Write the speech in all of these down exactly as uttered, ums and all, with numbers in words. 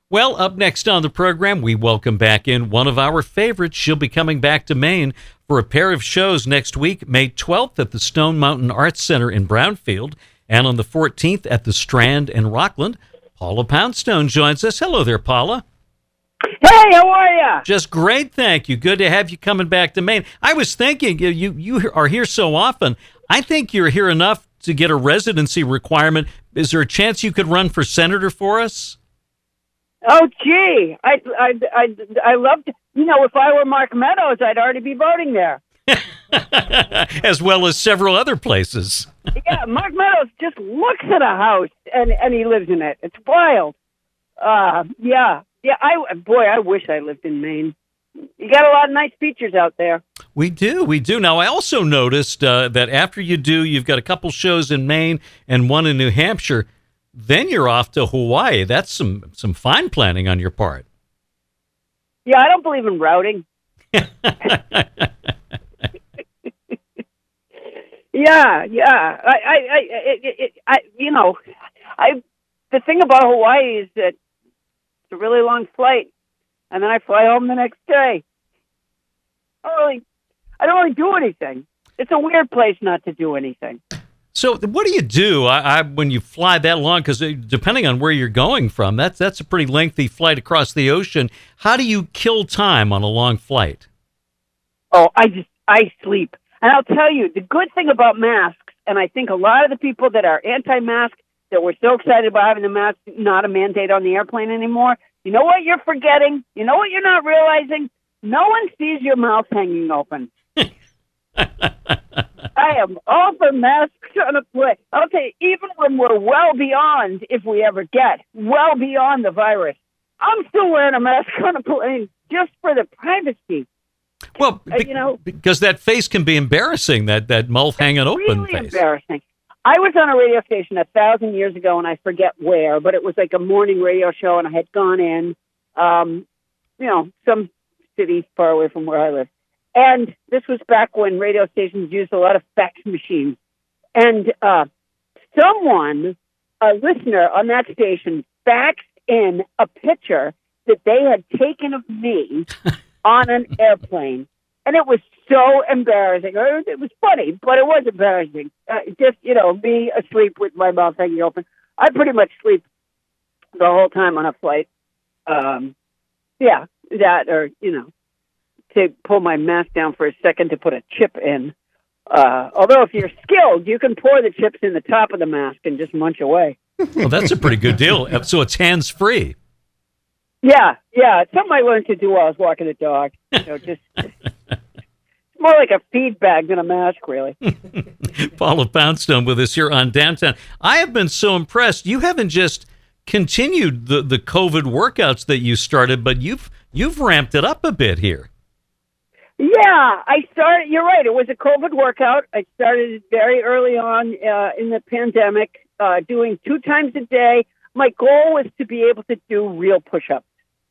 Well, up next on the program, we welcome back in one of our favorites. She'll be coming back to Maine for a pair of shows next week, May twelfth at the Stone Mountain Arts Center in Brownfield, and on the fourteenth at the Strand in Rockland. Paula Poundstone joins us. Hello there, Paula. Hey, how are you? Just great, thank you. Good to have you coming back to Maine. I was thinking, you you, you are here so often. I think you're here enough to get a residency requirement. Is there a chance you could run for senator for us? Oh, gee, I, I, I, I love to, you know, if I were Mark Meadows, I'd already be voting there. As well as several other places. Yeah, Mark Meadows just looks at a house and, and he lives in it. It's wild. Uh, yeah, yeah. I boy, I wish I lived in Maine. You got a lot of nice features out there. We do, we do. Now, I also noticed uh, that after you do, you've got a couple shows in Maine and one in New Hampshire. Then you're off to Hawaii. That's some some fine planning on your part. Yeah, I don't believe in routing. Yeah, yeah. I, I, I, it, it, I, you know, I. The thing about Hawaii is that it's a really long flight, and then I fly home the next day. I don't really, I don't really do anything. It's a weird place not to do anything. So, what do you do I, I, when you fly that long? Because depending on where you're going from, that's that's a pretty lengthy flight across the ocean. How do you kill time on a long flight? Oh, I just I sleep. And I'll tell you, the good thing about masks, and I think a lot of the people that are anti-mask, that were so excited about having the mask not a mandate on the airplane anymore, you know what you're forgetting? You know what you're not realizing? No one sees your mouth hanging open. I am all for masks on a plane. I'll tell you, even when we're well beyond, if we ever get, well beyond the virus, I'm still wearing a mask on a plane just for the privacy. Well, uh, you know, because that face can be embarrassing, that, that mouth hanging open really face. Embarrassing. I was on a radio station a thousand years ago, and I forget where, but it was like a morning radio show, and I had gone in, um, you know, some city far away from where I live. And this was back when radio stations used a lot of fax machines. And uh, someone, a listener on that station, faxed in a picture that they had taken of me on an airplane. And it was so embarrassing. It was funny, but it was embarrassing. Uh, just, you know, me asleep with my mouth hanging open. I pretty much sleep the whole time on a flight. Um, yeah, that or, you know, to pull my mask down for a second to put a chip in. Uh, although if you're skilled, you can pour the chips in the top of the mask and just munch away. Well, that's a pretty good deal. So it's hands-free. Yeah, yeah. It's something I learned to do while I was walking the dog. You know, just it's more like a feed bag than a mask, really. Paula Poundstone with us here on Downtown. I have been so impressed. You haven't just continued the, the COVID workouts that you started, but you've you've ramped it up a bit here. Yeah, I started. You're right. It was a COVID workout. I started very early on uh, in the pandemic, uh, doing two times a day. My goal was to be able to do real push-ups.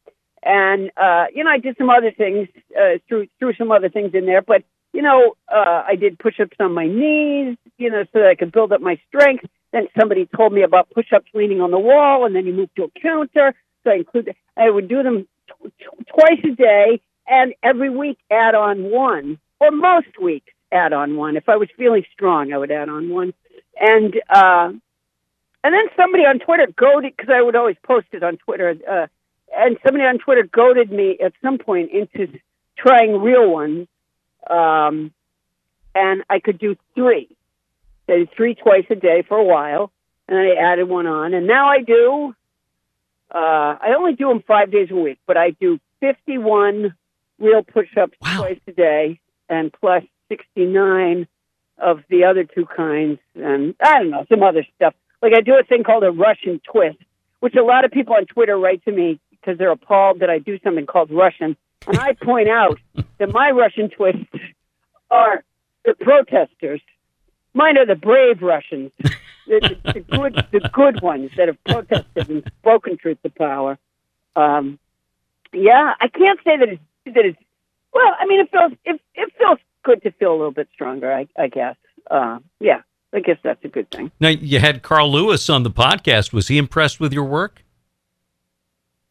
And, uh, you know, I did some other things, uh, threw, threw some other things in there. But, you know, uh, I did push-ups on my knees, you know, so that I could build up my strength. Then somebody told me about push-ups leaning on the wall, and then you move to a counter. So I included, I would do them t- t- twice a day, and every week add on one, or most weeks add on one. If I was feeling strong, I would add on one. And, uh, and then somebody on Twitter goaded, because I would always post it on Twitter, uh, and somebody on Twitter goaded me at some point into trying real ones. Um, and I could do three. I did three twice a day for a while, and I added one on. And now I do, uh, I only do them five days a week, but I do fifty-one real push-ups Wow. twice a day, and plus sixty-nine of the other two kinds, and I don't know, some other stuff. Like I do a thing called a Russian twist, which a lot of people on Twitter write to me because they're appalled that I do something called Russian. And I point out that my Russian twists are the protesters. Mine are the brave Russians, the, the, the good, the good ones that have protested and spoken truth to power. Um, yeah, I can't say that it's that it's. Well, I mean, it feels it, it feels good to feel a little bit stronger. I, I guess. Uh, yeah, I guess that's a good thing. Now, you had Carl Lewis on the podcast. Was he impressed with your work? Yeah,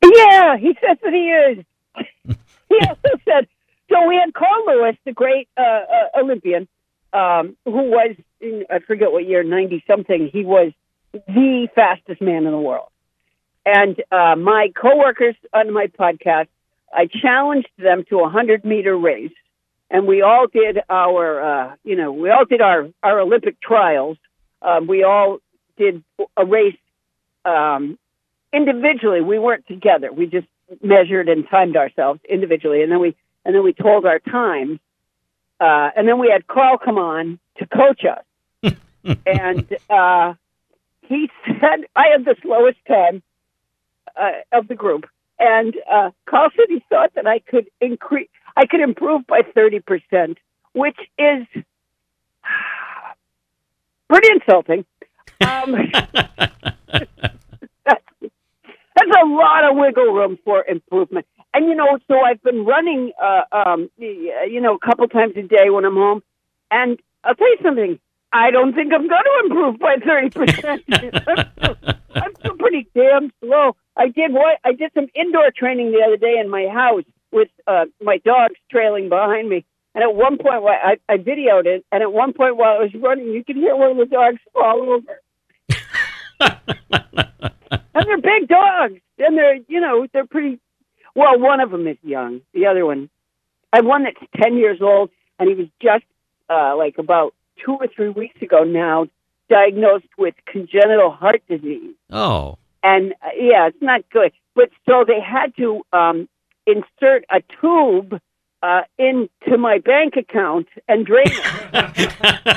Yeah, he says that he is. He also said, so we had Carl Lewis, the great uh, uh, Olympian, um, who was, in, I forget what year, ninety-something, he was the fastest man in the world. And uh, my coworkers on my podcast, I challenged them to a hundred-meter race, and we all did our, uh, you know, we all did our, our Olympic trials. Um, we all did a race um, individually. We weren't together. We just measured and timed ourselves individually, and then we and then we told our times. Uh, and then we had Carl come on to coach us, and uh, he said I had the slowest time uh, of the group, and uh, Carl said he thought that I could increase, I could improve by thirty percent, which is pretty insulting. Um, that's, that's a lot of wiggle room for improvement. And, you know, so I've been running, uh, um, you know, a couple times a day when I'm home. And I'll tell you something. I don't think I'm going to improve by thirty percent. I'm, still, I'm still pretty damn slow. I did what? I did some indoor training the other day in my house with uh, my dogs trailing behind me. And at one point, I, I videoed it. And at one point while I was running, you could hear one of the dogs fall over. And they're big dogs. And they're, you know, they're pretty... Well, one of them is young. The other one, I have one that's ten years old, and he was just uh, like about two or three weeks ago now diagnosed with congenital heart disease. Oh. And uh, yeah, it's not good. But so they had to um, insert a tube uh, into my bank account and drain it.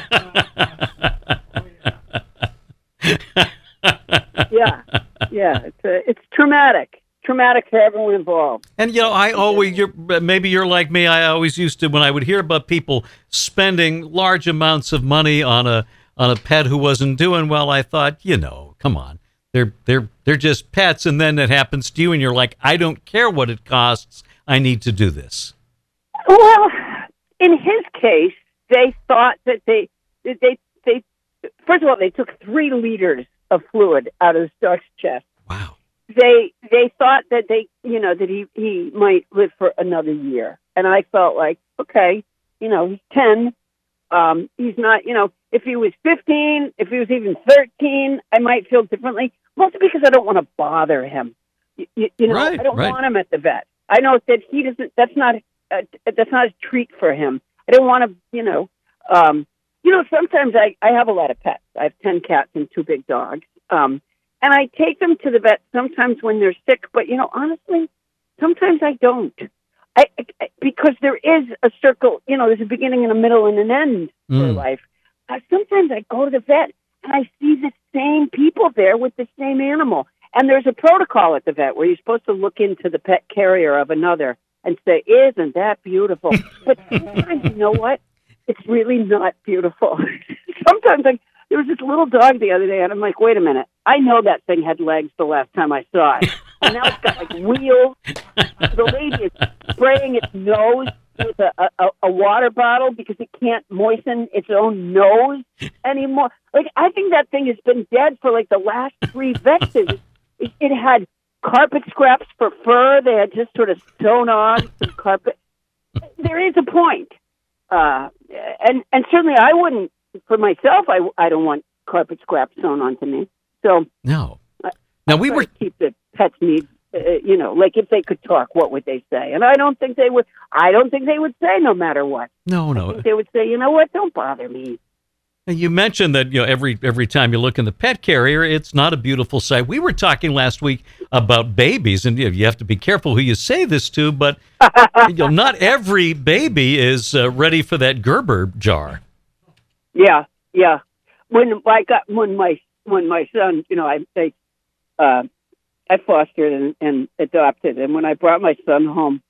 yeah, yeah, it's uh, it's traumatic. Traumatic for everyone involved. And, you know, I always, you're, maybe you're like me, I always used to, when I would hear about people spending large amounts of money on a on a pet who wasn't doing well, I thought, you know, come on, they're they're they're just pets, and then it happens to you, and you're like, I don't care what it costs, I need to do this. Well, in his case, they thought that they they they first of all, they took three liters of fluid out of the dog's chest. Wow. They they thought that they you know that he, he might live for another year, and I felt like, okay, you know, he's ten, um, he's not, you know, if he was fifteen, if he was even thirteen, I might feel differently. Mostly because I don't want to bother him. You, you, you know, right, I don't right. want him at the vet. I know that he doesn't. That's not a, that's not a treat for him. I don't want to, you know, um, you know. Sometimes I I have a lot of pets. I have ten cats and two big dogs. Um, And I take them to the vet sometimes when they're sick, but, you know, honestly, sometimes I don't. I, I because there is a circle, you know, there's a beginning and a middle and an end mm. for life. Uh, sometimes I go to the vet and I see the same people there with the same animal. And there's a protocol at the vet where you're supposed to look into the pet carrier of another and say, isn't that beautiful? But sometimes, you know what? It's really not beautiful. Sometimes I... There was this little dog the other day, and I'm like, wait a minute. I know that thing had legs the last time I saw it. And now it's got, like, wheels. The lady is spraying its nose with a, a, a water bottle because it can't moisten its own nose anymore. Like, I think that thing has been dead for, like, the last three vet visits. It, it had carpet scraps for fur. They had just sort of sewn on some carpet. There is a point. Uh, and, and certainly I wouldn't, for myself, I, I don't want carpet scraps sewn onto me. So no. I, now I we were keep the pets' needs. Uh, you know, like if they could talk, what would they say? And I don't think they would. I don't think they would say no matter what. No, no. I think they would say, you know what? Don't bother me. You mentioned that, you know, every every time you look in the pet carrier, it's not a beautiful sight. We were talking last week about babies, and you have to be careful who you say this to, but you know, not every baby is uh, ready for that Gerber jar. Yeah, yeah. When I got when my when my son, you know, I I, uh, I fostered and, and adopted, and when I brought my son home,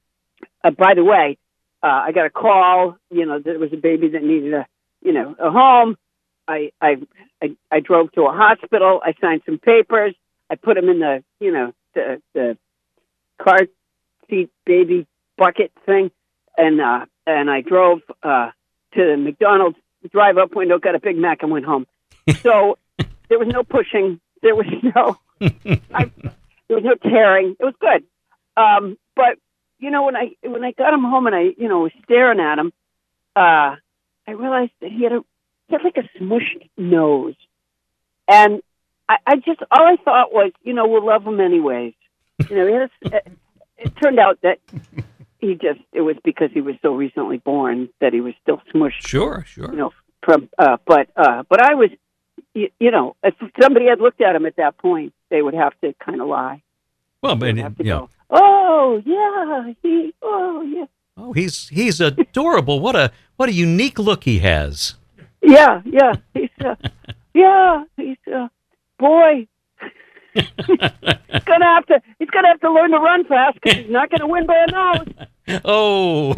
uh, by the way, uh, I got a call. You know, there was a baby that needed a you know a home. I I I, I drove to a hospital. I signed some papers. I put him in the you know the the car seat baby bucket thing, and uh, and I drove uh, to the McDonald's. Drive up window, got a Big Mac, and went home. So there was no pushing. There was no. I, there was no tearing. It was good. Um, but you know, when I when I got him home and I you know was staring at him, uh, I realized that he had a he had like a smushed nose, and I, I just all I thought was, you know, we'll love him anyways. You know, he had a, it, it turned out that he just it was because he was so recently born that he was still smushed. Sure, sure. You know, from uh, but uh, but I was, you, you know, if somebody had looked at him at that point, they would have to kind of lie. Well, but They would have to yeah. go, oh yeah, he, oh yeah, Oh, he's he's adorable. What a what a unique look he has. yeah, yeah. He's uh, yeah, he's uh, boy. he's gonna have to. He's gonna have to learn to run fast because he's not gonna win by a nose. Oh.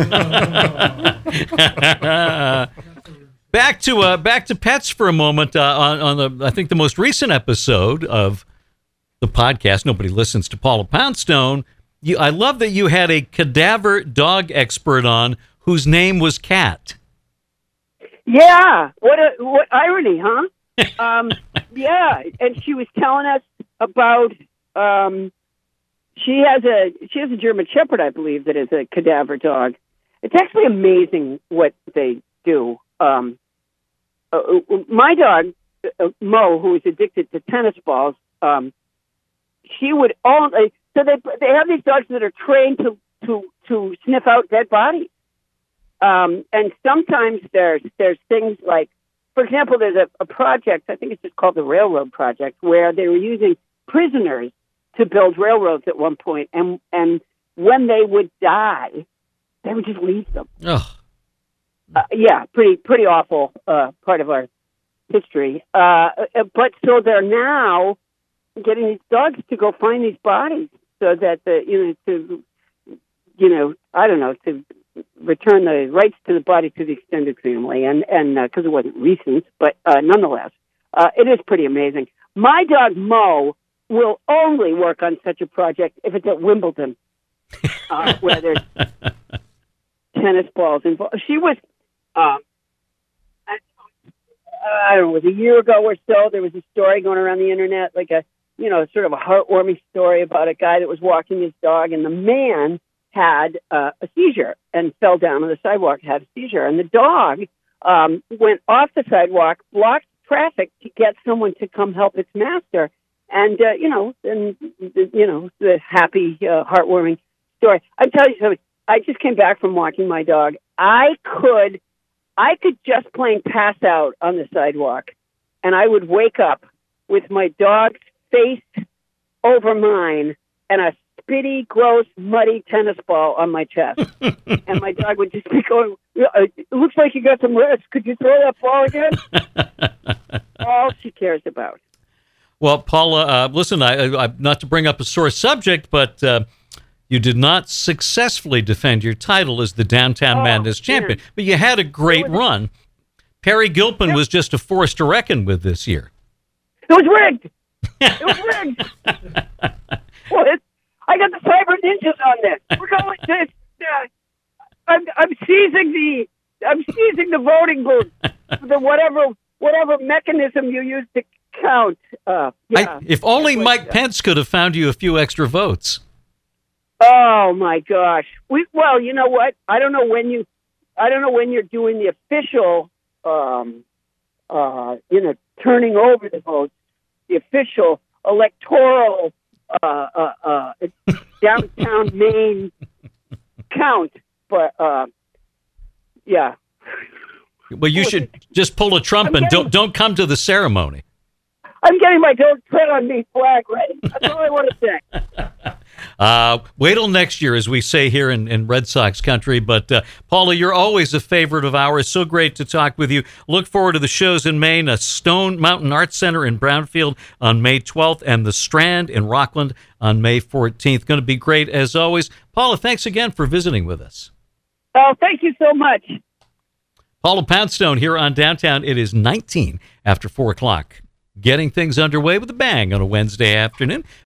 back to uh, back to pets for a moment. Uh, on on the I think the most recent episode of the podcast, nobody listens to Paula Poundstone. You, I love that you had a cadaver dog expert on whose name was Cat. Yeah, what a what irony, huh? um, yeah, and she was telling us about. Um, she has a she has a German Shepherd, I believe, that is a cadaver dog. It's actually amazing what they do. Um, uh, my dog, uh, Mo, who is addicted to tennis balls, um, she would only. So they they have these dogs that are trained to to to sniff out dead bodies. Um, and sometimes there's there's things like, for example, there's a, a project, I think it's just called the Railroad Project, where they were using prisoners to build railroads at one point, and and when they would die, they would just leave them. Ugh. Uh, yeah, pretty pretty awful uh, part of our history. Uh, but so they're now getting these dogs to go find these bodies, so that the you know to you know I don't know to return the rights to the body to the extended family, and and because uh, it wasn't recent, but uh, nonetheless, uh, it is pretty amazing. My dog Mo will only work on such a project if it's at Wimbledon, uh, where there's tennis balls involved. She was, um, I, I don't know, it was a year ago or so. There was a story going around the internet, like a you know sort of a heartwarming story about a guy that was walking his dog, and the man had uh, a seizure and fell down on the sidewalk, had a seizure. And the dog um, went off the sidewalk, blocked traffic to get someone to come help its master. And, uh, you know, and, you know, the happy, uh, heartwarming story. I tell you something, I just came back from walking my dog. I could, I could just plain pass out on the sidewalk, and I would wake up with my dog's face over mine and a spitty, gross, muddy tennis ball on my chest. And my dog would just be going, it looks like you got some rest. Could you throw that ball again? All she cares about. Well, Paula, uh, listen, I, I, not to bring up a sore subject, but uh, you did not successfully defend your title as the Downtown Oh, Madness champion, man. but you had a great It was- run. Perry Gilpin Yep. was just a force to reckon with this year. It was rigged. It was rigged. Well, it's, I got the cyber ninjas on this. We're going this. Uh, I'm, I'm seizing the. I'm seizing the voting booth. The whatever whatever mechanism you use to count. Uh, yeah. I, if only It was, Mike uh, Pence could have found you a few extra votes. Oh my gosh. We well, you know what? I don't know when you. I don't know when you're doing the official. Um, uh, you know, turning over the votes, the official electoral. Uh, uh, uh, downtown Maine count, but uh, yeah. Well, you should just pull a Trump I'm and getting- don't don't come to the ceremony. I'm getting my "Don't Tread on Me" flag ready. That's all I want to say. Uh, wait till next year, as we say here in, in Red Sox country. But, uh, Paula, you're always a favorite of ours. So great to talk with you. Look forward to the shows in Maine, a Stone Mountain Arts Center in Brownfield on May twelfth, and the Strand in Rockland on May fourteenth. Going to be great, as always. Paula, thanks again for visiting with us. Oh, thank you so much. Paula Poundstone here on Downtown. It is nineteen after four o'clock. Getting things underway with a bang on a Wednesday afternoon.